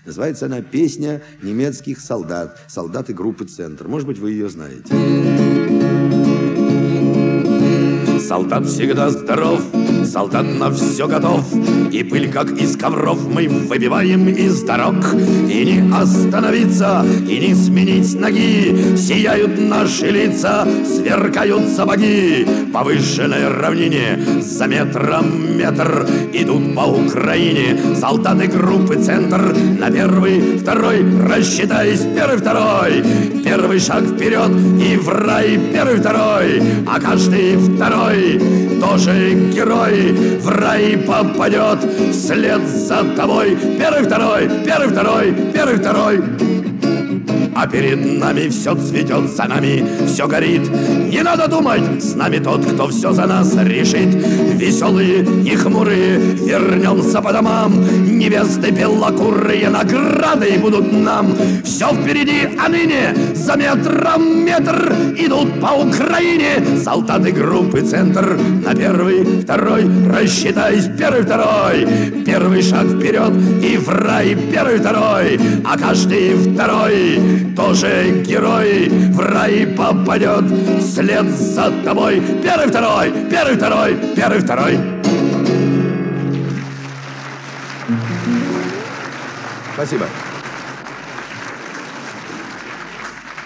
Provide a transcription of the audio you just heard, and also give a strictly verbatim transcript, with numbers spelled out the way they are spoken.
Называется она «Песня немецких солдат», солдаты группы «Центр». Может быть, вы ее знаете. Солдат всегда здоров, солдат на все готов, и пыль, как из ковров, мы выбиваем из дорог. И не остановиться, и не сменить ноги, сияют наши лица, сверкают сапоги. По выжженной равнине за метром метр идут по Украине солдаты группы «Центр». На первый, второй, рассчитаясь, первый, второй. Первый шаг вперед и в рай, первый, второй. А каждый второй тоже герой в рай попадет вслед за тобой. Первый, второй, первый, второй, первый, второй. А перед нами все цветет, за нами все горит. Не надо думать, с нами тот, кто все за нас решит. Веселые, не хмурые, вернемся по домам. Невесты белокурые, награды будут нам. Все впереди, а ныне за метром метр идут по Украине солдаты группы «Центр». На первый, второй, рассчитайся, первый, второй. Первый шаг вперед и в рай, первый, второй. А каждый второй тоже герой в рай попадет вслед за тобой. Первый, второй, первый, второй, первый, второй. Спасибо.